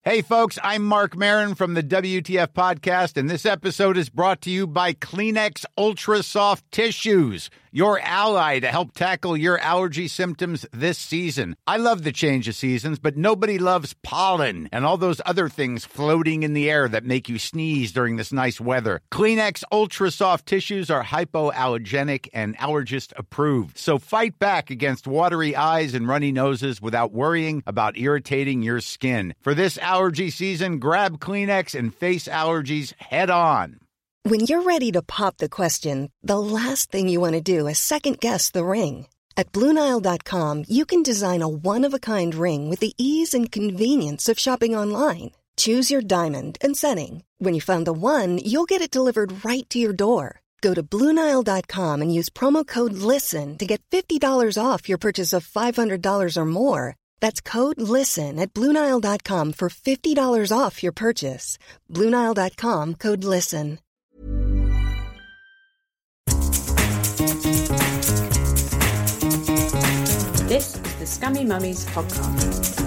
Hey, folks, I'm Mark Maron from the WTF Podcast, and this episode is brought to you by Kleenex Ultra Soft Tissues, your ally to help tackle your allergy symptoms this season. I love the change of seasons, but nobody loves pollen and all those other things floating in the air that make you sneeze during this nice weather. Kleenex Ultra Soft Tissues are hypoallergenic and allergist approved, so fight back against watery eyes and runny noses without worrying about irritating your skin. For this allergy season, grab Kleenex and face allergies head on. When you're ready to pop the question, the last thing you want to do is second-guess the ring. At BlueNile.com, you can design a one-of-a-kind ring with the ease and convenience of shopping online. Choose your diamond and setting. When you find the one, you'll get it delivered right to your door. Go to BlueNile.com and use promo code LISTEN to get $50 off your purchase of $500 or more. That's code LISTEN at BlueNile.com for $50 off your purchase. BlueNile.com, code LISTEN. This is the Scummy Mummies podcast.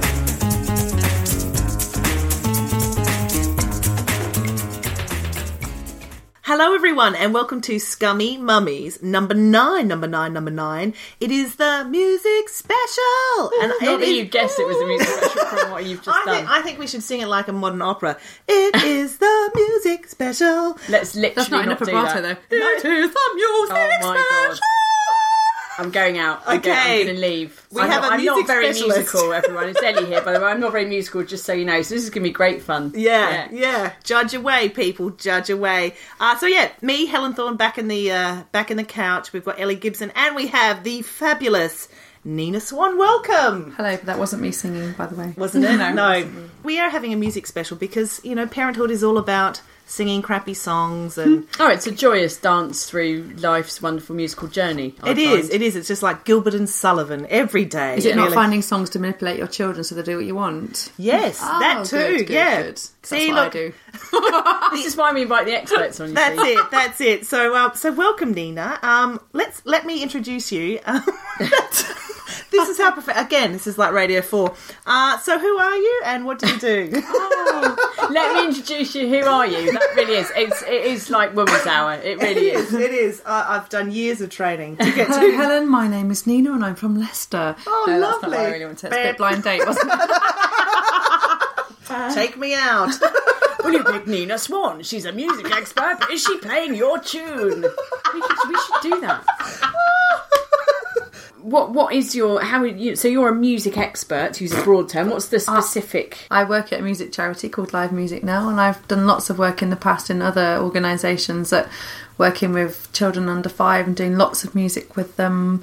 Hello everyone and welcome to Scummy Mummies number 9. It is the music special. And Not that you guessed it was a music special from what you've just done. I think we should sing it like a modern opera. It is the music special. Let's literally That's not in a vibrato though. It is the music Oh my special. god. I'm going out. Okay. I'm going to leave. I'm not very musical, everyone. It's Ellie here, by the way. I'm not very musical, just so you know. So this is going to be great fun. Yeah. Judge away, people. Judge away. Me, Helen Thorne, back in the couch. We've got Ellie Gibson, and we have the fabulous Nina Swan. Welcome. Hello, but that wasn't me singing, by the way. Wasn't it? No. We are having a music special because, parenthood is all about singing crappy songs and... Oh, it's a joyous dance through life's wonderful musical journey. It is. It's just like Gilbert and Sullivan every day. Is it not finding songs to manipulate your children so they do what you want? Yes, that too. Good. See, That's what I do. This is why we invite the experts on. That's it. So welcome, Nina. Let me introduce you. This is how again. This is like Radio 4. So who are you and what do you do? Let me introduce you. Who are you? That really is. It is like Women's Hour. It really is. It is. I've done years of training to get Hello, to. Helen. My name is Nina and I'm from Leicester. Oh, no, lovely. That's not what I really want to say. It's a bit blind date, wasn't it? Take me out. Will you pick Nina Swan? She's a music expert. Is she playing your tune? We should do that. What is your... So you're a music expert, to use a broad term. What's the specific... I work at a music charity called Live Music Now, and I've done lots of work in the past in other organisations that working with children under 5 and doing lots of music with them.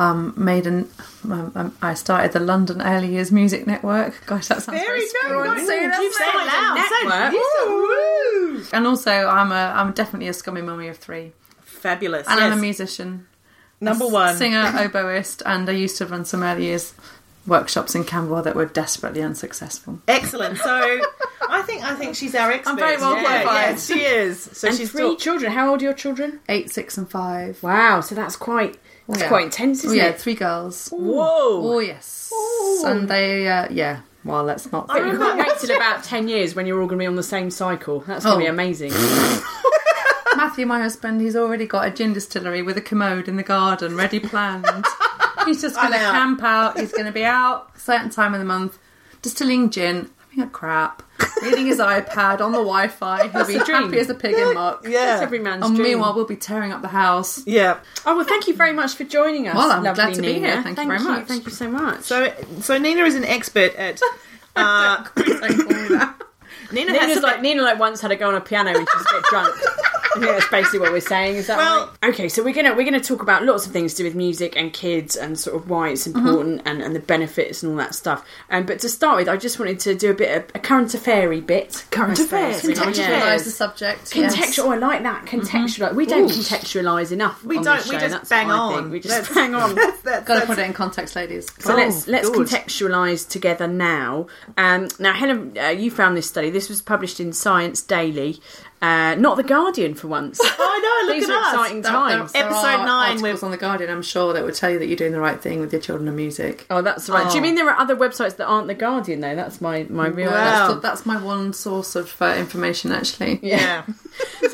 I started the London Early Years Music Network. Gosh, that sounds very broad. Say it loud. Network. And also, I'm definitely a scummy mummy of 3. Fabulous. And I'm a musician. Number 1. Singer, oboist, and I used to run some early years workshops in Camberwell that were desperately unsuccessful. Excellent. So I think she's our expert. I'm very well qualified. Yes, she is. So and she's 3 children. How old are your children? 8, 6 and 5. Wow, so that's quite intense, isn't it? 3 girls. Whoa. Oh, yes. And they, well, let's not... But you can't wait till about 10 years when you're all going to be on the same cycle. That's going to be amazing. Matthew, my husband, he's already got a gin distillery with a commode in the garden ready planned. He's just going to camp out. He's going to be out a certain time of the month distilling gin, having a crap, reading his iPad on the Wi-Fi. He'll be happy as a pig in muck. Yeah. It's every man's And dream. meanwhile, we'll be tearing up the house. Yeah. Oh, well, thank you very much for joining us. Well, I'm lovely glad to be Nina. here. Thank you very much. Thank you so much. So Nina is an expert at... Please don't call me that. Nina once had to go on a piano and just get drunk. I think that's basically what we're saying. Is that right? Okay, so we're gonna talk about lots of things to do with music and kids and sort of why it's important and the benefits and all that stuff. But to start with, I just wanted to do a bit of a current affair-y bit. Current affairs. Contextualise the subject. Contextual. Oh, I like that. Contextualise. We don't contextualise enough. We on don't. This We show. just That's bang my on. thing. We just bang on. Got to put it in context, ladies. So let's contextualise together now. Now, Helen, you found this study. This was published in Science Daily. not The Guardian for once. I know, look These at are us. exciting times. There Episode are 9 articles on The Guardian, I'm sure, that would tell you that you're doing the right thing with your children and music. Oh, that's right. Do you mean there are other websites that aren't The Guardian, though? That's my real... Wow. That's my one source of information, actually. Yeah. So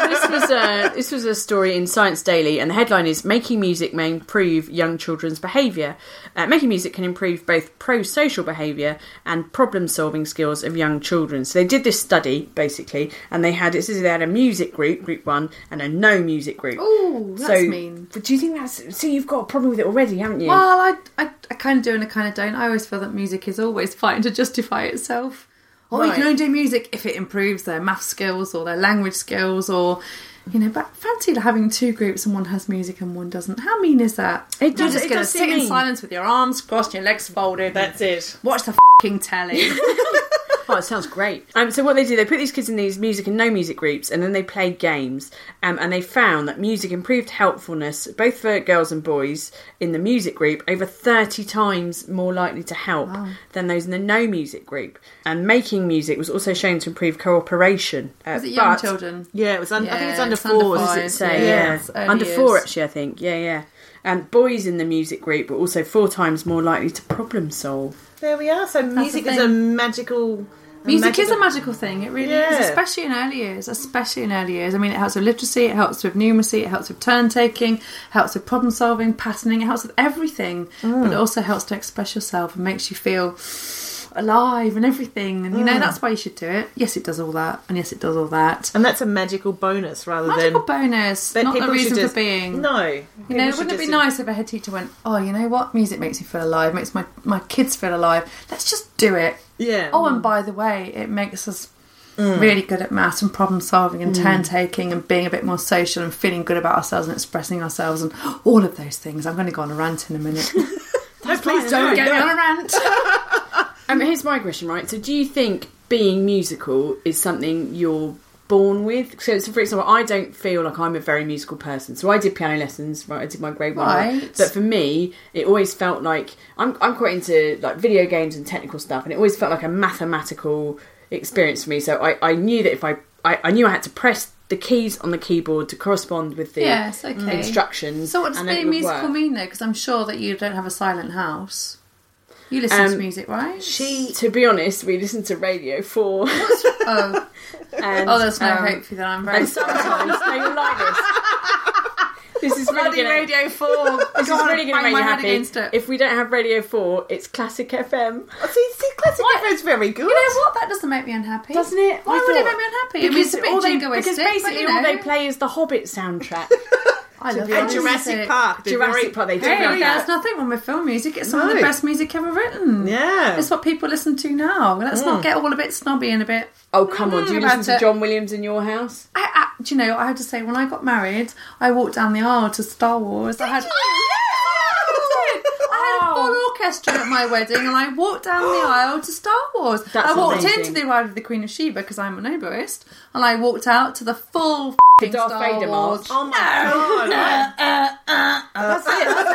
this was a story in Science Daily, and the headline is "Making Music May Improve Young Children's Behaviour." Making music can improve both pro-social behaviour and problem-solving skills of young children. So they did this study, basically, and they had a music group, group 1, and a no music group. Oh, that's mean. But do you think that's... So you've got a problem with it already, haven't you? Well, I kind of do and I kind of don't. I always feel that music is always fighting to justify itself. You can only do music if it improves their math skills or their language skills, or, but fancy having 2 groups and one has music and one doesn't. How mean is that? You're just going to sit in silence with your arms crossed, your legs folded. That's it. Watch the f***ing telly. Oh, it sounds great. So what they do, they put these kids in these music and no music groups, and then they play games. And they found that music improved helpfulness, both for girls and boys, in the music group, over 30 times more likely to help than those in the no music group. And making music was also shown to improve cooperation. Was it young children? Yeah, it was. I think it's under 4. What does it say? Yeah. Under 4, actually, I think. Yeah. And boys in the music group were also 4 times more likely to problem solve. There we are. So music is a magical... Music is a magical thing. It really is, especially in early years. I mean, it helps with literacy, it helps with numeracy, it helps with turn-taking, it helps with problem-solving, patterning, it helps with everything. But it also helps to express yourself and makes you feel alive and everything. And, that's why you should do it. Yes, it does all that. And yes, it does all that. And that's a magical bonus rather than... Magical bonus, not the reason for being. No. Wouldn't it be nice if a head teacher went, oh, you know what? Music makes me feel alive, makes my kids feel alive. Let's just do it. Yeah. Oh, and by the way, it makes us really good at maths and problem solving and turn taking and being a bit more social and feeling good about ourselves and expressing ourselves and all of those things. I'm going to go on a rant in a minute. Please don't get me on a rant. Here's my question, right? So do you think being musical is something you're born with? So for example, I don't feel like I'm a very musical person. So I did piano lessons, right? I did my grade 1. Right. But for me, it always felt like I'm quite into like video games and technical stuff, and it always felt like a mathematical experience for me. So I knew that if I knew I had to press the keys on the keyboard to correspond with the instructions. So what does being musical mean though? Because I'm sure that you don't have a silent house. You listen to music, right? To be honest, we listen to Radio 4. Oh. There's no hope for you that I'm very... And sometimes, no, you'll like this. This is really going to... Radio 4. This is really going to make you happy. If we don't have Radio 4, it's Classic FM. See, Classic FM's very good. You know what? That doesn't make me unhappy. Doesn't it? Why would it make me unhappy? Because, it's a bit jingoistic, basically all they play is the Hobbit soundtrack. I love Jurassic Park. Jurassic Park, they do Hey, love that. there's nothing wrong with film music. It's some of the best music ever written. Yeah. It's what people listen to now. Let's not get all a bit snobby and a bit... Oh, come on. Do you listen to John Williams in your house? Do you know, I have to say, when I got married, I walked down the aisle to Star Wars. I had a full orchestra at my wedding, and I walked down the aisle to Star Wars. I walked into the Ride of the Queen of Sheba because I'm an oboist, and I walked out to the full Darth Star Vader Wars. march. Oh my god. That's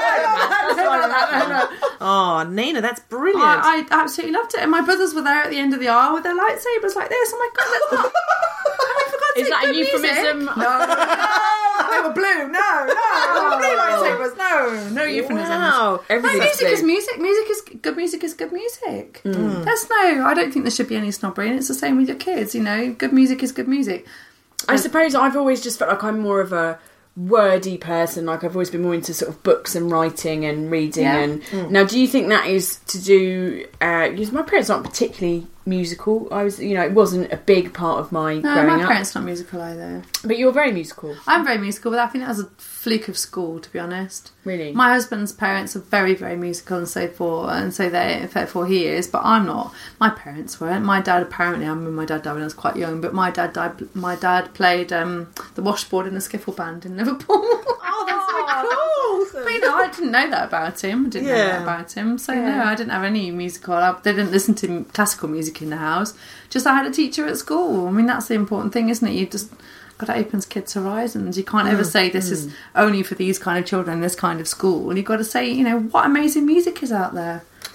it. Oh, Nina, that's brilliant. I absolutely loved it. And my brothers were there at the end of the aisle with their lightsabers like this. Oh my god, that's Is that a euphemism? No, they were blue. No, blue lightsabers. No euphemisms. Wow. Music is music. Music is good music. I don't think there should be any snobbery, and it's the same with your kids. Good music is good music. I suppose I've always just felt like I'm more of a wordy person. Like I've always been more into sort of books and writing and reading. Now, do you think that is to do? Because my parents aren't particularly musical. It wasn't a big part of my growing up. My parents not musical either. But you're very musical. I'm very musical, but I think that was a fluke of school, to be honest. Really? My husband's parents are very, very musical, and therefore he is, but I'm not. My parents weren't. My dad apparently, my dad died when I was quite young, but my dad played the washboard in the skiffle band in Liverpool. Oh, that's so cool. But, I didn't know that about him. I didn't know that about him. So, no, I didn't have any musical. They didn't listen to classical music in the house. Just I had a teacher at school. I mean, that's the important thing, isn't it? You just got to open kids' horizons. You can't ever say this is only for these kind of children, this kind of school. And you've got to say, what amazing music is out there.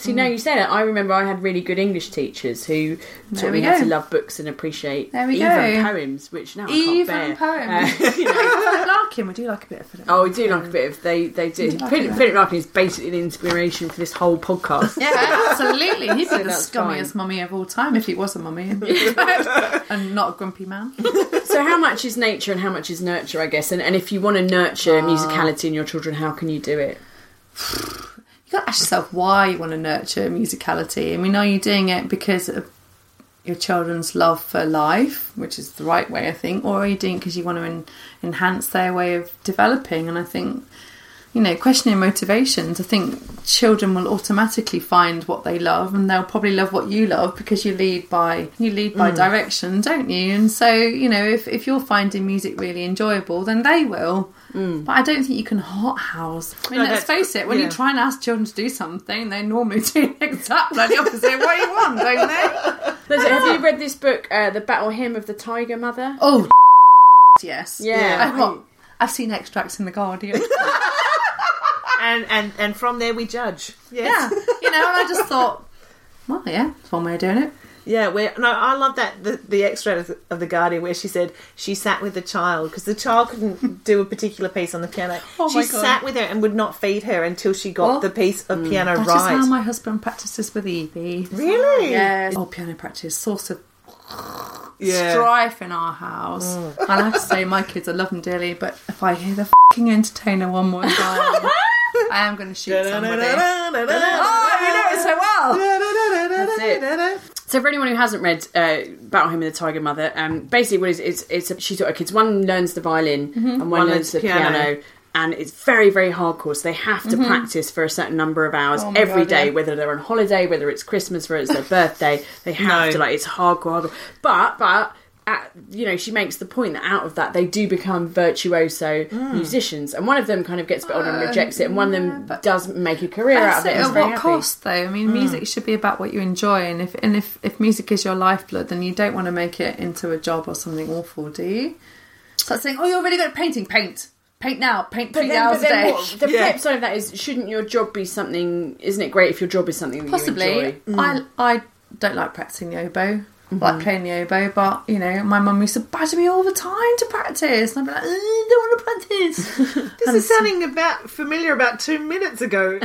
See, now you say that, I remember I had really good English teachers who taught me how to love books and appreciate even poems, which now I can't bear. Even poems. Philip Larkin, would you like a bit of Philip Larkin? Oh, we do like a bit of... They do. Philip Larkin is basically the inspiration for this whole podcast. Yeah, absolutely. He'd be the scummiest mummy of all time if he was a mummy. And not a grumpy man. So how much is nature and how much is nurture, I guess? And if you want to nurture musicality in your children, how can you do it? You've got to ask yourself why you want to nurture musicality. I mean, are you doing it because of your children's love for life, which is the right way, I think, or are you doing it because you want to enhance their way of developing? And I think, questioning motivations, I think children will automatically find what they love, and they'll probably love what you love because you lead by direction, don't you? And so, if you're finding music really enjoyable, then they will. But I don't think you can hothouse. I mean, let's face it, when you try and ask children to do something, they normally do exactly the opposite of what you want, don't they? Have you read this book, The Battle Hymn of the Tiger Mother? Oh, yes. Yeah. I've seen extracts in The Guardian. And from there we judge. Yes. Yeah. And I just thought, well, yeah, it's one way of doing it. Yeah, I love that the extract of The Guardian where she said she sat with the child because the child couldn't do a particular piece on the piano. She sat with her and would not feed her until she got the piece of piano right. That is how my husband practices with Evie. Really? Yes. Oh, piano practice, source of strife in our house. And I have to say, my kids, I love them dearly, but if I hear the fucking Entertainer one more time, I am going to shoot somebody. Oh, you know it so well. That's it. So for anyone who hasn't read Battle Hymn of the Tiger Mother, basically what she taught her kids, one learns the violin and one learns the piano. And it's very, very hardcore. So they have to practice for a certain number of hours every day, whether they're on holiday, whether it's Christmas, whether it's their birthday. They have to, it's hardcore. But she makes the point that out of that, they do become virtuoso musicians. And one of them kind of gets a bit older and rejects it. And one of them does make a career out of it. At what cost, though? I mean, music should be about what you enjoy. And if music is your lifeblood, then you don't want to make it into a job or something awful, do you? So it's saying, you're really good at painting. Paint now, paint 3 hours a day. The flip side of that is, shouldn't your job be something... Isn't it great if your job is something that you enjoy? I don't like practicing the oboe. I like playing the oboe, but, my mum used to badger me all the time to practice. And I'd be like, I don't want to practice. This is sounding familiar about 2 minutes ago.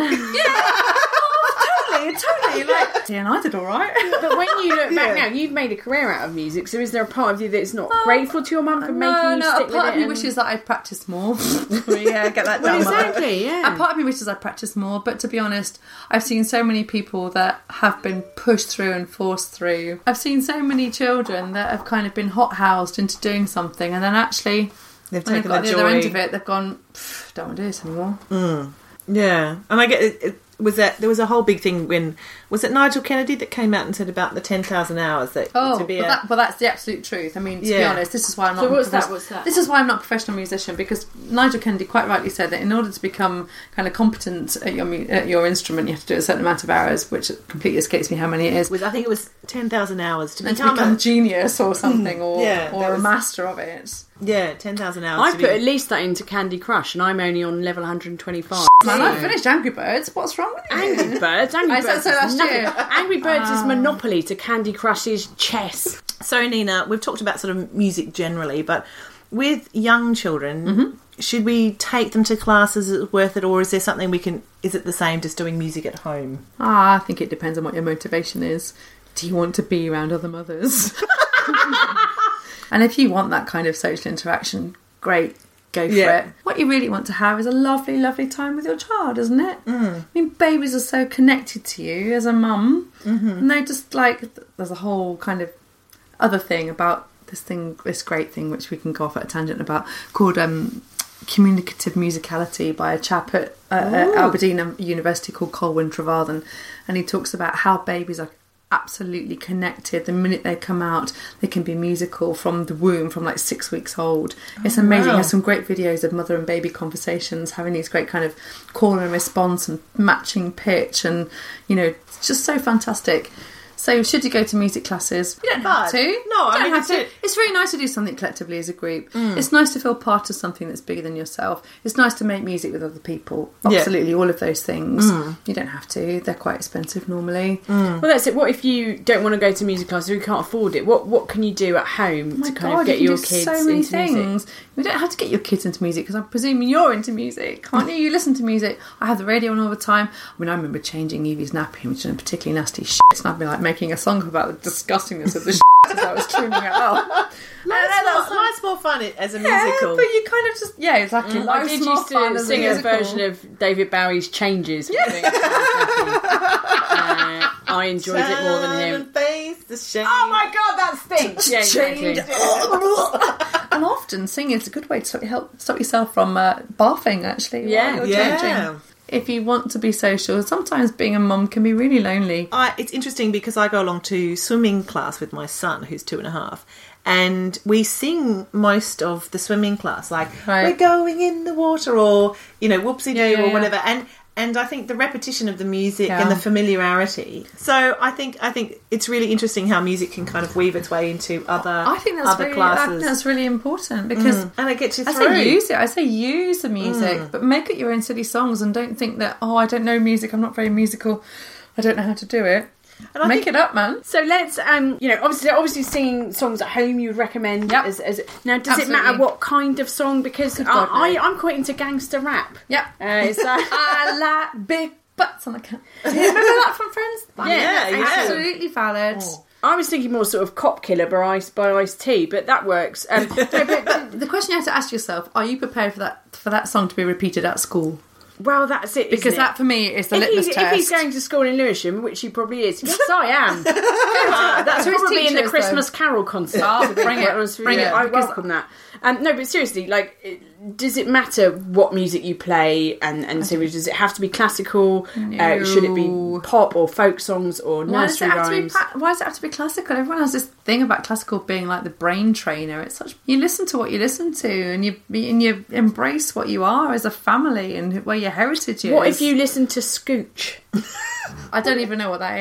Totally. And I did all right. But when you look back now, you've made a career out of music, so is there a part of you that's not grateful to your mum for making you stick with it? A part of me wishes that I'd practiced more. Get that down. Exactly, yeah. A part of me wishes I'd practiced more, but to be honest, I've seen so many people that have been pushed through and forced through. I've seen so many children that have kind of been hothoused into doing something, and then actually they've when taken they've got the the joy. other end of it, they've gone, don't want to do this anymore. Yeah, and I get it. There was a whole big thing when was it Nigel Kennedy that came out and said about the 10,000 hours that to be but that's the absolute truth. I mean, to be honest, this is why I'm not. So what's that? This is why I'm not a professional musician, because Nigel Kennedy quite rightly said that in order to become kind of competent at your instrument, you have to do a certain amount of hours, which completely escapes me how many it is. I think it was 10,000 hours to become a genius or something, or a master of it. Yeah, 10,000 hours. I put at least that into Candy Crush, and I'm only on level 125. Man, I finished Angry Birds. What's wrong with you? Angry Birds last year. Angry Birds is Monopoly to Candy Crush's chess. So, Nina, we've talked about sort of music generally, but with young children, should we take them to classes? Is it worth it, or is there something is it the same just doing music at home? I think it depends on what your motivation is. Do you want to be around other mothers? And if you want that kind of social interaction, great, go for it. What you really want to have is a lovely, lovely time with your child, isn't it? I mean, babies are so connected to you as a mum. And they're just there's a whole kind of other thing about this great thing, which we can go off at a tangent about, called communicative musicality by a chap at Aberdeen University called Colwyn Trevarthen. And he talks about how babies are absolutely connected. The minute they come out, they can be musical from the womb, from 6 weeks old. It's amazing. Wow. He has some great videos of mother and baby conversations, having these great kind of call and response and matching pitch, and it's just so fantastic. So should you go to music classes? You don't have to. No, I mean, it's really nice to do something collectively as a group. It's nice to feel part of something that's bigger than yourself. It's nice to make music with other people. Absolutely, all of those things. You don't have to. They're quite expensive normally. Well, that's it. What if you don't want to go to music classes or you can't afford it? What can you do at home to kind of get your kids so many into things. music? We don't have to get your kids into music because I'm presuming you're into music, can't you? You listen to music. I have the radio on all the time. I mean, I remember changing Evie's nappy, which is particularly nasty shit, and I'd be like making a song about the disgustingness of the shit as I was tuning it up. Life's more fun as a musical. But you kind of just, exactly. I did used to sing a version of David Bowie's Changes. I enjoyed it more than him. Oh my god, that stinks! Yeah, exactly. And often singing is a good way to stop yourself from barfing, actually. While you're changing. If you want to be social, sometimes being a mum can be really lonely. It's interesting because I go along to swimming class with my son, who's 2.5, and we sing most of the swimming class, like we're going in the water, or whoopsie-doo, or whatever. And I think the repetition of the music and the familiarity. So I think it's really interesting how music can kind of weave its way into other classes. I think that's really important because and it gets you through. I say use the music, but make it your own silly songs and don't think that I don't know music. I'm not very musical. I don't know how to do it. And Make it up, man. So let's, obviously singing songs at home you would recommend. Yep. Now, does it matter what kind of song? Because I'm quite into gangster rap. Yep. I like big butts on the cat. Do you remember that from Friends? Yeah. Absolutely valid. Oh. I was thinking more sort of Cop Killer by Ice-T, but that works. But the question you have to ask yourself, are you prepared for that song to be repeated at school? Well, that's it, because that for me is the litmus test. If he's going to school in Lewisham, which he probably is, yes, I am. That's probably in the Christmas Carol concert. Bring it. I welcome that. No, but seriously, does it matter what music you play? And so does it have to be classical? No. Should it be pop or folk songs or nursery rhymes? Why does it have to be classical? Everyone has this thing about classical being like the brain trainer. It's you listen to what you listen to, and you embrace what you are as a family and where your heritage is. What if you listen to Scooch? I don't even know what that is.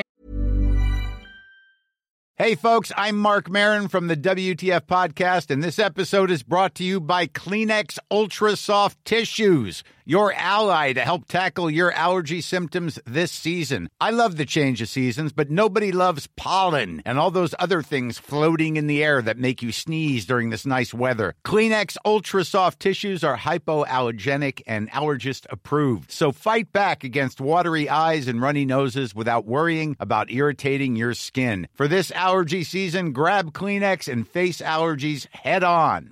Hey folks, I'm Mark Maron from the WTF Podcast, and this episode is brought to you by Kleenex Ultra Soft Tissues, your ally to help tackle your allergy symptoms this season. I love the change of seasons, but nobody loves pollen and all those other things floating in the air that make you sneeze during this nice weather. Kleenex Ultra Soft Tissues are hypoallergenic and allergist approved, so fight back against watery eyes and runny noses without worrying about irritating your skin. For this allergy season, grab Kleenex and face allergies head on.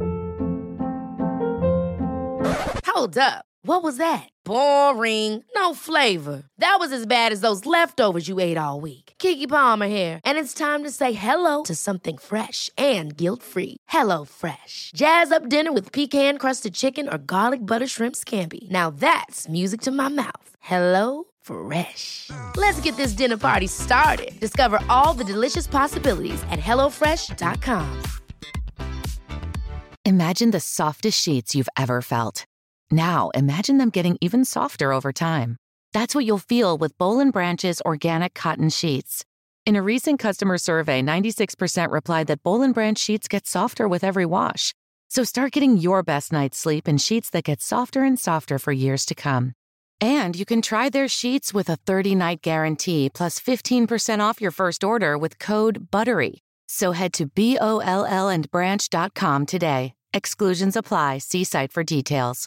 Hold up. What was that? Boring. No flavor. That was as bad as those leftovers you ate all week. Keke Palmer here, and it's time to say hello to something fresh and guilt-free. Hello Fresh. Jazz up dinner with pecan-crusted chicken or garlic butter shrimp scampi. Now that's music to my mouth. Hello Fresh. Let's get this dinner party started. Discover all the delicious possibilities at HelloFresh.com. Imagine the softest sheets you've ever felt. Now, imagine them getting even softer over time. That's what you'll feel with Boll & Branch's organic cotton sheets. In a recent customer survey, 96% replied that Boll & Branch sheets get softer with every wash. So start getting your best night's sleep in sheets that get softer and softer for years to come. And you can try their sheets with a 30-night guarantee plus 15% off your first order with code BUTTERY. So head to BOLLandbranch.com today. Exclusions apply. See site for details.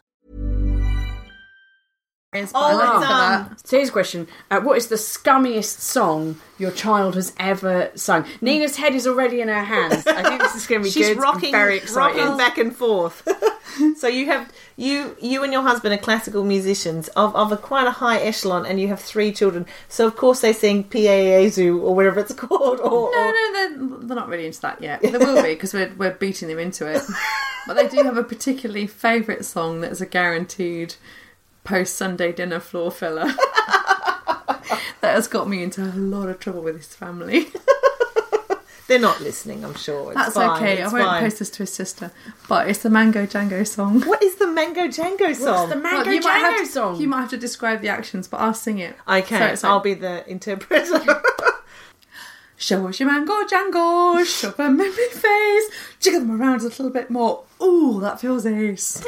So here's a question. What is the scummiest song your child has ever sung? Nina's head is already in her hands. I think this is going to be She's good. Rocking, I'm very excited. Rocking back and forth. So you have you and your husband are classical musicians of a quite a high echelon, and you have 3 children. So of course they sing Piezu or whatever it's called. No, they're not really into that yet. They will be because we're beating them into it. But they do have a particularly favourite song that is a guaranteed post-Sunday dinner floor filler that has got me into a lot of trouble with his family. They're not listening, I'm sure. That's fine. Okay. I won't post this to his sister. But it's the Mango Django song. What is the Mango Django song? What's the Mango Django song? You might have to describe the actions, but I'll sing it. Okay, so I'll be the interpreter. Show us your mango jangos, shove them in my face, jiggle them around a little bit more. Ooh, that feels ace.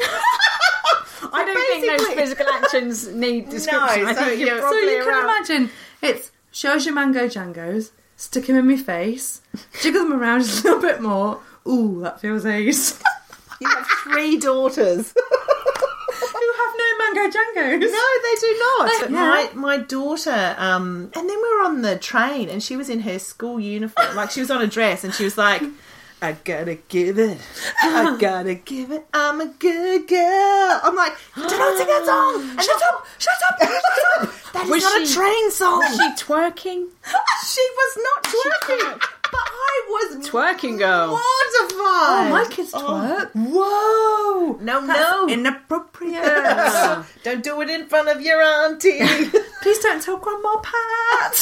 I don't think those physical actions need description. No, I think you're So probably you can imagine, it's show us your mango jangos, stick them in my face, jiggle them around just a little bit more. Ooh, that feels ace. You have 3 daughters. Who have no mango jangos? No, they do not. But Yeah. my daughter, and then we were on the train and she was in her school uniform. Like, she was on a dress and she was like, I gotta give it. I gotta give it. I'm a good girl. I'm like, don't sing that song. And shut up. That is not a train song. Was she twerking? She was not twerking. But I was Twerking girl. mortified. Oh, my kids twerk. Whoa. No. Inappropriate. Don't do it in front of your auntie. Please don't tell Grandma Pat.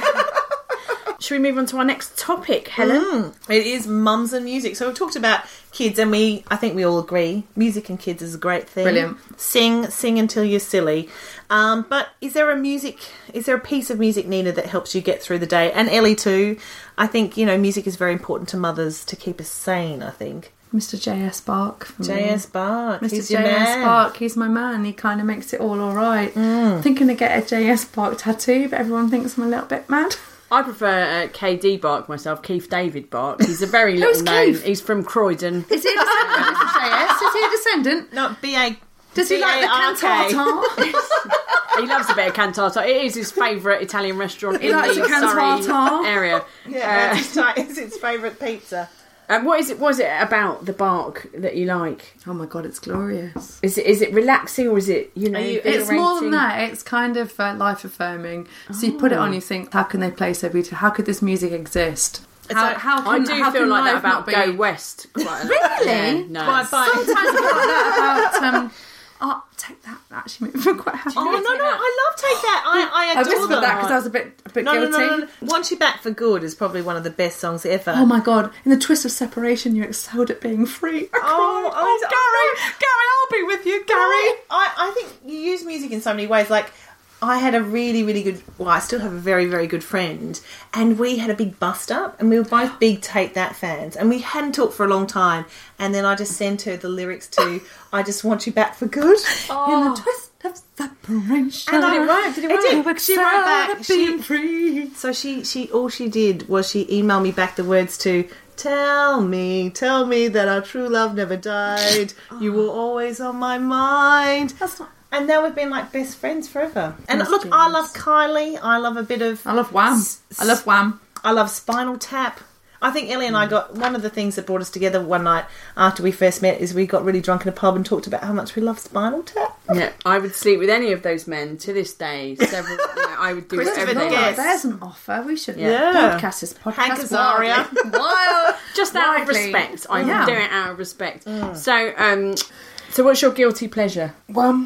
Should we move on to our next topic, Helen? It is mums and music. So we've talked about kids, and I think we all agree, music and kids is a great thing. Brilliant. Sing until you're silly. But is there a piece of music, Nina, that helps you get through the day? And Ellie too. I think, music is very important to mothers to keep us sane, I think. Mr. J.S. Bark. For me. J.S. Bark. Mr. He's your J.S. man. Bark, he's my man. He kind of makes it all right. Thinking to get a J.S. Bark tattoo, but everyone thinks I'm a little bit mad. I prefer KD Bark myself, Keith David Bark. He's a very little known. Keith? He's from Croydon. Is he a descendant, Mr. J.S.? Is he a descendant? Not B.A. Does he like the cantata? He loves a bit of cantata. It is his favourite Italian restaurant in likes the a cantata. Surrey area. Yeah, it's his favourite pizza. What is it about the bark that you like? Oh my God, it's glorious. Is it relaxing or is it, It's more than that. It's kind of life affirming. So you put it on, you think, how can they play so beautifully? How could this music exist? I feel like that about Go West. Quite a lot. Really? Yeah, no. Sometimes I feel like that about... Take That. Actually made me quite happy. Oh, no, I love Take That. I I adore whispered them. that because I was a bit guilty. No. Want You Back for Good is probably one of the best songs ever. Oh my God! In the twist of separation, you excelled at being free. Gary, I'll be with you, Gary. I think you use music in so many ways. Like, I had a really, really good... Well, I still have a very, very good friend. And we had a big bust-up. And we were both big Take That fans. And we hadn't talked for a long time. And then I just sent her the lyrics to I Just Want You Back for Good. In the twist of separation. And Did it work? She wrote back. Being free. So she all she did was she emailed me back the words to tell me that our true love never died. You were always on my mind. That's not... And now we've been like best friends forever. And look, I love Kylie. I love a bit of... I love Wham. I love Spinal Tap. I think Ellie and I got... One of the things that brought us together one night after we first met is we got really drunk in a pub and talked about how much we love Spinal Tap. Yeah, I would sleep with any of those men to this day. Several, I would do whatever they like. There's an offer. We should podcast this podcast. Hank Azaria. Wild. Just out of respect. I would do it out of respect. So what's your guilty pleasure? Wham.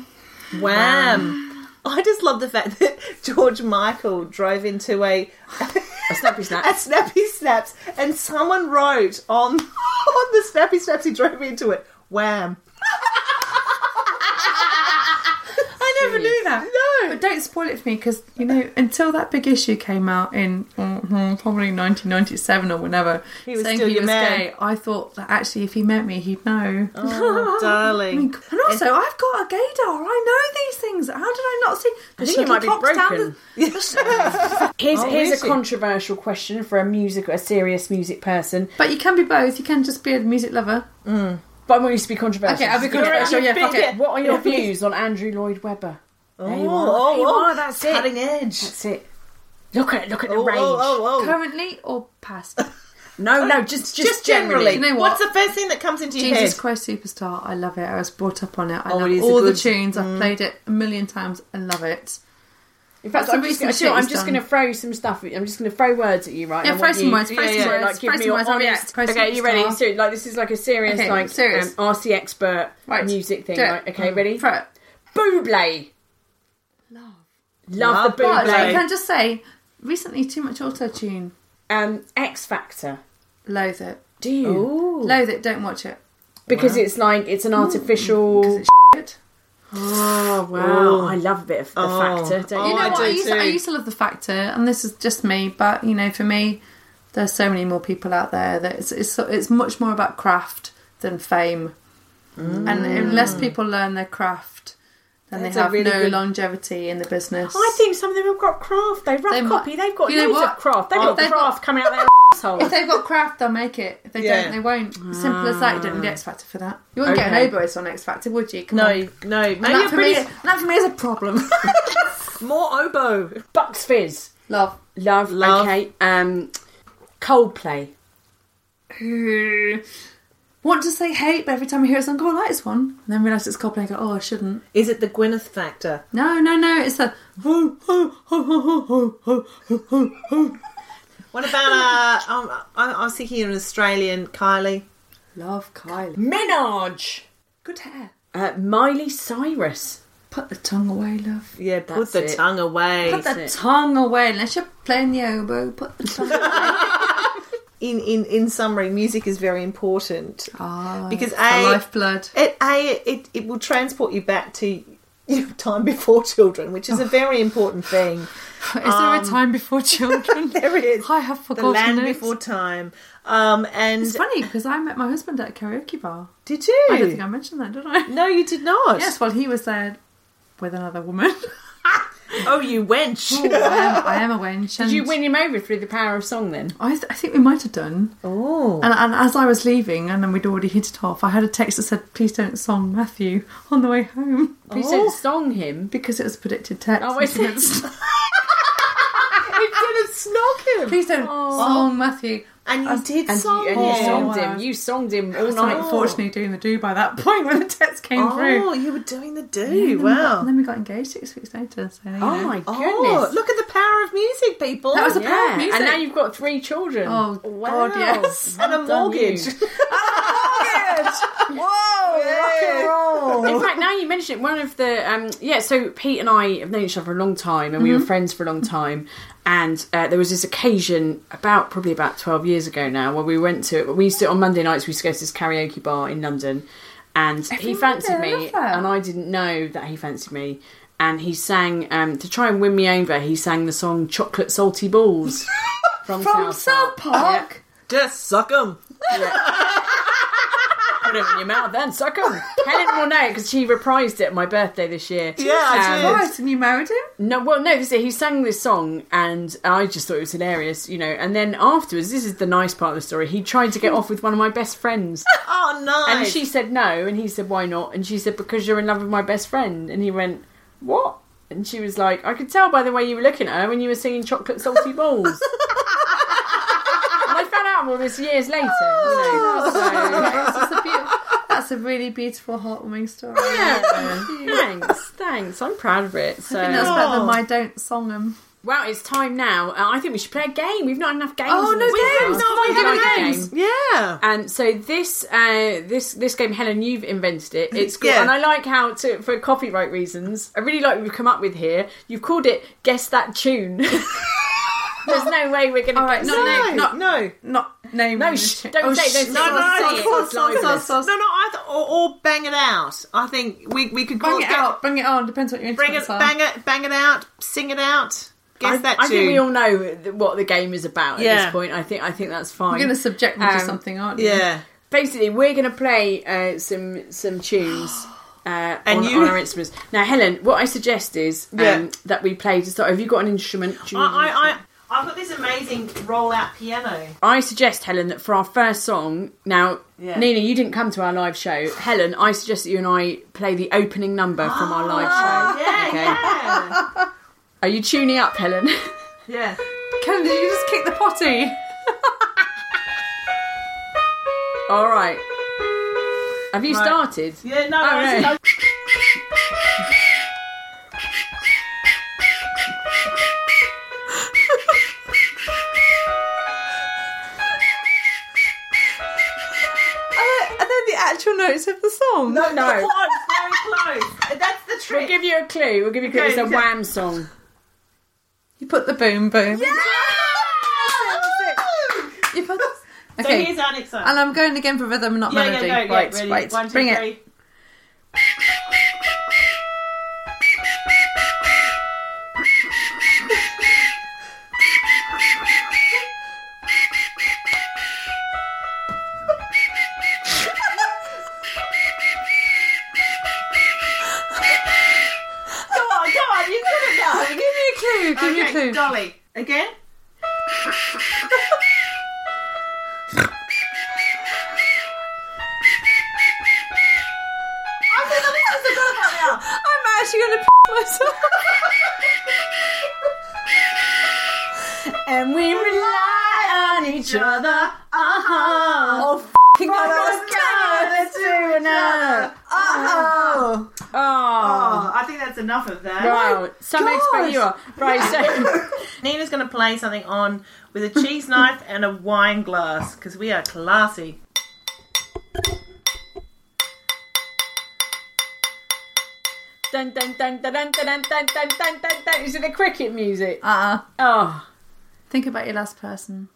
I just love the fact that George Michael drove into a Snappy Snaps. A Snappy Snaps, and someone wrote on the Snappy Snaps he drove into it, Wham. I never knew that. No. But don't spoil it for me because, until that big issue came out in probably 1997 or whenever, he was saying still he your was man. gay, I thought that actually if he met me, he'd know. Oh, darling. And also, I've got a gaydar. I know these things. How did I not see? I think it might be broken. Here's is a controversial question for a serious music person. But you can be both. You can just be a music lover. But I want you to be controversial. Okay, I'll be controversial. Yeah, fuck it. What are your views on Andrew Lloyd Webber? That's it. cutting edge. That's it. Look at the range. Currently or past? No, just generally. You know what? What's the first thing that comes into your Jesus head? Christ Superstar. I love it. I was brought up on it. I it love is all a the good- tunes. I've played it a million times. I love it. In fact, Some I'm just recent shit going he's to done. throw some stuff. I'm just going to throw words at you, right? Yeah, I throw want some you- words. Throw some words. Like, give Throw me some your words. I'll honest. react. Okay, you ready? Superstar. So, like, this is like a serious, Okay, like, serious. RC expert music thing, Do it. right? Okay, ready? Throw it. Bublé. Love the But I Bublé. can just say, recently too much auto-tune. X Factor. Loathe it. Do you? Loathe it. Don't watch it. Because it's like it's an artificial. Because it's shit. Oh wow! I love a bit of the Factor. Don't you? You know I what? do I too. used to love The Factor, and this is just me, but for me, there's so many more people out there that it's much more about craft than fame. And unless people learn their craft, then they have no longevity in the business. I think some of them have got craft. They've copy. They've got loads of craft. They've got craft coming out their assholes. If they've got craft, they'll make it. If they don't, they won't. Simple as that. You don't need the X Factor for that. You wouldn't get an oboist on X Factor, would you? Come on. No. Maybe that for me is a problem. more oboe. Bucks Fizz. Love. Okay. Coldplay. Want to say hate, but every time I hear a song, I like this one. And then realise it's Coldplay and go, I shouldn't. Is it the Gwyneth factor? No. It's the... What about, I was thinking an Australian Kylie. Love Kylie. Minaj. Good hair. Miley Cyrus. Put the tongue away, love. Yeah, put the tongue away. Put the tongue away. Unless you're playing the oboe, put the tongue away. In summary, music is very important because the lifeblood. It will transport you back to time before children, which is a very important thing. Is there a time before children? There is. I have forgotten the land it. before time. And it's funny because I met my husband at a karaoke bar. Did you? I don't think I mentioned that, did I? No, you did not. Yes, well, he was there with another woman. Oh, you wench. I am a wench. Did you win him over through the power of song then? I think we might have done. Oh. And as I was leaving, and then we'd already hit it off, I had a text that said, please don't song Matthew on the way home. Please don't song him? Because it was a predicted text. Oh, I said... It didn't snog him. Please don't song Matthew. And you did song him. You songed him. You songed him all night. Unfortunately, doing the do by that point when the text came through. Oh, you were doing the do. Wow. And then we got engaged 6 weeks later. So, my goodness. Oh, look at the power of music, people. That was the power of music. And now you've got 3 children. Oh, wow. God, yes. And a mortgage. Whoa, rock and roll. In fact, now you mention it, one of the... so Pete and I have known each other for a long time, and we were friends for a long time. And there was this occasion probably about 12 years ago now where we used to, on Monday nights, we used to go to this karaoke bar in London, and he fancied me, and I didn't know that he fancied me. And he sang, to try and win me over, he sang the song Chocolate Salty Balls from South Park. Yeah. Just suck 'em. Yeah. Put it in your mouth then, suck 'em. Helen will know because she reprised it at my birthday this year. Yeah, I did. Right, and you married him? No, he sang this song and I just thought it was hilarious, and then afterwards, this is the nice part of the story, he tried to get off with one of my best friends. Oh, nice. And she said no, and he said, why not? And she said, because you're in love with my best friend. And he went, what? And she was like, I could tell by the way you were looking at her when you were singing Chocolate Salty Balls. I found out all this years later. That's a really beautiful, heartwarming story. Yeah. Thanks. I'm proud of it. So. I think that's better than my don't song 'em. Well, it's time now. I think we should play a game. We've not enough games. Oh, no, we have games. Yeah. And so this game, Helen, you've invented it. It's good. Yeah. And I like how, for copyright reasons, I really like what we've come up with here. You've called it Guess That Tune. There's no way we're going to get... No. Don't say it. Don't say it. Or bang it out. I think we could call it... Bang it on. Depends what your instruments are. Bang it out. Sing it out. Guess that tune. I think we all know what the game is about at this point. I think that's fine. You're going to subject me to something, aren't you? Yeah. Basically, we're going to play some tunes... on our instruments. Now, Helen, what I suggest is that we play to start. Have you got an instrument? I've got this amazing roll-out piano. I suggest, Helen, that for our first song... Now, Nina, you didn't come to our live show. Helen, I suggest that you and I play the opening number from our live show. Yeah. Are you tuning up, Helen? Yeah. Helen, did you just kick the potty? All right. Have you started? Yeah, no. Actual notes of the song. No. Very close. That's the trick. We'll give you a clue. It's a Wham song. You put the boom boom. Yeah! You put. Okay. So here's our next song. And I'm going again for rhythm, not melody. Yeah, right. Ready? 1, 2, bring 3. it. give me a clue. Dolly. Again? I'm actually going to myself. And we rely on each other. Oh, f***ing God, to another. Oh, Oh. I think that's enough of that. Wow, some expert you are. Right, so Nina's going to play something on with a cheese knife and a wine glass, because we are classy. dun dun dun dun dun dun dun dun dun dun dun. Is it the cricket music? Oh. Think about your last person.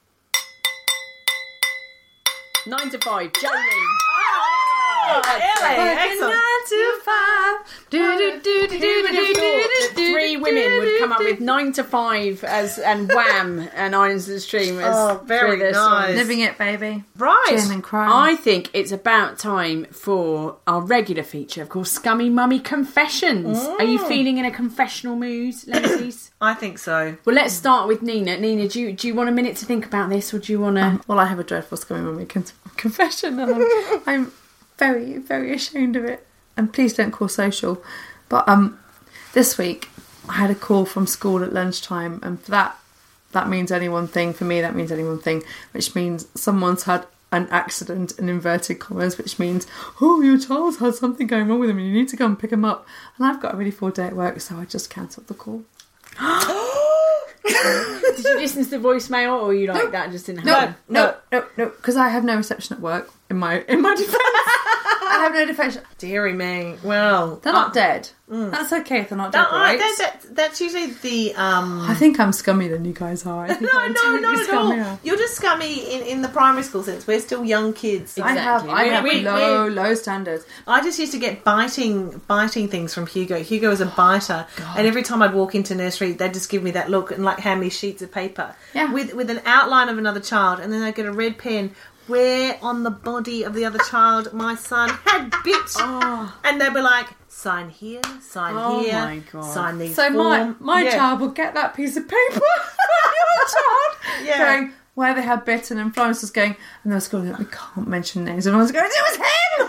9 to 5, Jolene. Excellent. 9 to 5. Three women would come up with 9 to 5 and Wham and Islands of the Stream as very their nice. songs. Living it, baby. Right. Jim and crime. I think it's about time for our regular feature, of course, Scummy Mummy Confessions. Are you feeling in a confessional mood, ladies? I think so. Well, let's start with Nina. Nina, do you want a minute to think about this, or do you want to... Well, I have a dreadful Scummy Mummy confession, and I'm very, very ashamed of it. And please don't call social. But this week, I had a call from school at lunchtime, and for that means only one thing. For me, that means only one thing, which means someone's had an accident, in inverted commas, which means, oh, your child's had something going wrong with him and you need to go and pick him up. And I've got a really full day at work, so I just cancelled the call. Did you listen to the voicemail, or you like that just didn't happen? No, because I have no reception at work, in my defence. I have no defence. Deary me. Well, They're not dead. That's okay if they're not dead, right? That's usually the... I think I'm scummy than you guys are. I think I'm totally not at scummier. all. You're just scummy in the primary school sense. We're still young kids. I have low standards. I just used to get biting things from Hugo. Hugo was a biter, and every time I'd walk into nursery, they'd just give me that look and like hand me sheets of paper with an outline of another child, and then I'd get a red pen. Where on the body of the other child my son had bit, and they'd be like, sign here, sign here, my God. sign these. So form. my child would get that piece of paper from the other child, going where they had bitten, and Florence was going, and they was going, we can't mention names, and I was going, it was him,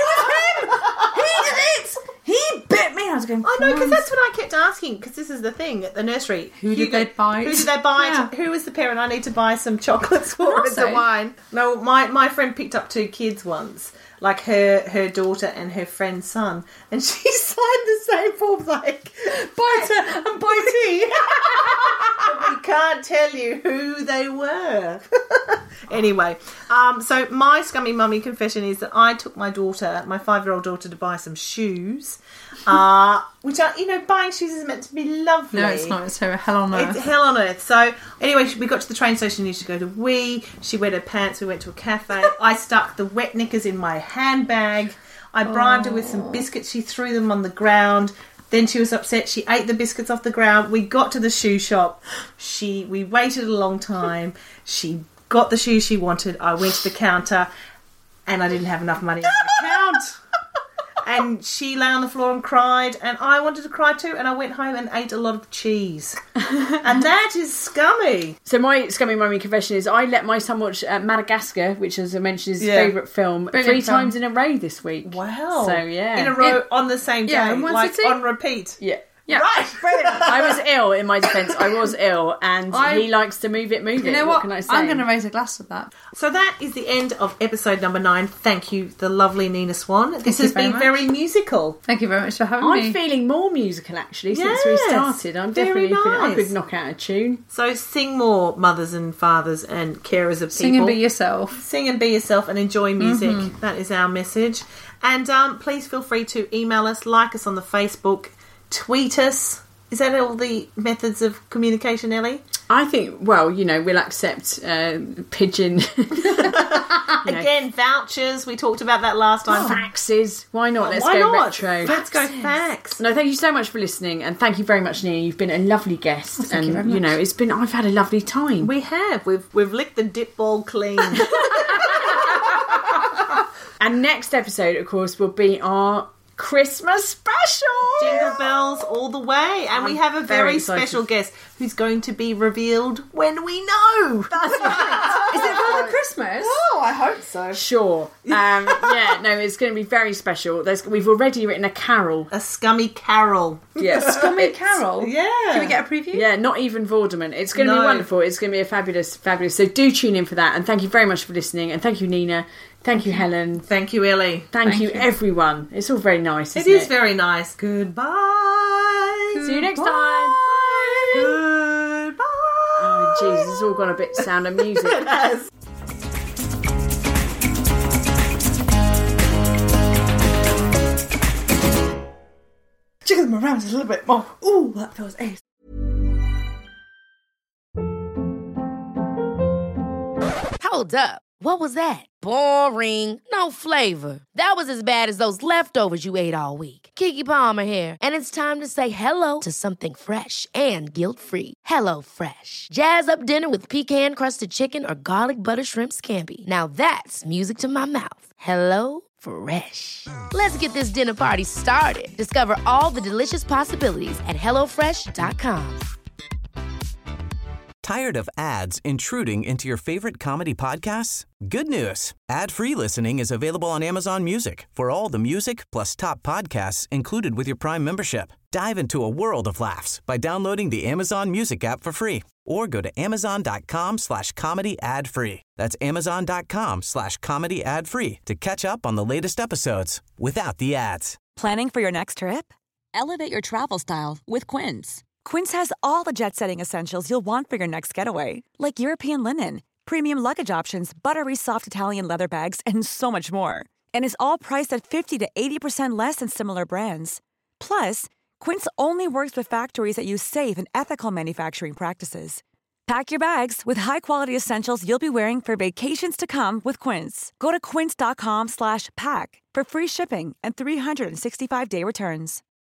he did it, he bit me. I was going, I know, because that's what I kept asking, because this is the thing at the nursery. Who did they bite? Who did they bite? Yeah. Who was the parent? I need to buy some chocolates for and some wine. No, my friend picked up 2 kids once, like her daughter and her friend's son, and she signed the same forms like biter and bitey. But we can't tell you who they were. Anyway, so my scummy mummy confession is that I took my 5-year-old daughter, to buy some shoes, which are, buying shoes is meant to be lovely. No, it's not. It's hell on earth. It's hell on earth. So anyway, we got to the train station. We used to go to Wee. She wet her pants. We went to a cafe. I stuck the wet knickers in my handbag. I bribed her with some biscuits. She threw them on the ground. Then she was upset. She ate the biscuits off the ground. We got to the shoe shop. We waited a long time. She got the shoes she wanted. I went to the counter, and I didn't have enough money in my account. And she lay on the floor and cried, and I wanted to cry too, and I went home and ate a lot of cheese. And that is scummy. So my scummy mummy confession is I let my son watch Madagascar, which, as I mentioned, is his favourite film, 3 times in a row this week. Wow. So, yeah. In a row on the same day, in one like sitting? on repeat. Yeah. Yeah. Right, brilliant. I was ill, in my defence. I was ill, and he likes to move it. You know what? Can I say? I'm going to raise a glass of that. So that is the end of episode number 9. Thank you, the lovely Nina Swan. This you has very been much. very musical. Thank you very much for having me. I'm feeling more musical, actually, since we Yes, started. I'm very definitely feeling I nice. could knock out a tune. So sing more, mothers and fathers and carers of people. Sing and be yourself. Sing and be yourself and enjoy music. That is our message. And please feel free to email us, like us on the Facebook, tweet us. Is that all the methods of communication, Ellie? I think, well, we'll accept pigeon. Again, vouchers. We talked about that last time. Faxes. Why not? Let's Why go not? retro. Let's go fax. No, thank you so much for listening, and thank you very much, Nina. You've been a lovely guest, thank you very much. it's been. I've had a lovely time. We have. We've licked the dip ball clean. And next episode, of course, will be our Christmas special. Jingle bells all the way. And we have a very special guest who's going to be revealed when we know. That's right. Is it Father Christmas? Oh, I hope so. Sure. It's going to be very special. We've already written a carol. A scummy carol. Yes. A scummy carol? Yeah. Can we get a preview? Yeah, not even Vorderman. It's going to be wonderful. It's going to be a fabulous. So do tune in for that. And thank you very much for listening. And thank you, Nina. Thank you, Helen. Thank you, Ellie. Thank you, everyone. It's all very nice, isn't it? It is very nice. Goodbye. See you next time. Goodbye. Oh, jeez, it's all gone a bit Sound of Music. It has. Jiggle them around a little bit more. Ooh, that feels ace. Hold up. What was that? Boring. No flavor. That was as bad as those leftovers you ate all week. Keke Palmer here, and it's time to say hello to something fresh and guilt-free. Hello Fresh. Jazz up dinner with pecan-crusted chicken or garlic butter shrimp scampi. Now that's music to my mouth. Hello Fresh. Let's get this dinner party started. Discover all the delicious possibilities at HelloFresh.com. Tired of ads intruding into your favorite comedy podcasts? Good news. Ad-free listening is available on Amazon Music for all the music plus top podcasts included with your Prime membership. Dive into a world of laughs by downloading the Amazon Music app for free or go to amazon.com/comedy ad-free. That's amazon.com/comedy ad-free to catch up on the latest episodes without the ads. Planning for your next trip? Elevate your travel style with Quince. Quince has all the jet-setting essentials you'll want for your next getaway, like European linen, premium luggage options, buttery soft Italian leather bags, and so much more. And is all priced at 50 to 80% less than similar brands. Plus, Quince only works with factories that use safe and ethical manufacturing practices. Pack your bags with high-quality essentials you'll be wearing for vacations to come with Quince. Go to quince.com/pack for free shipping and 365-day returns.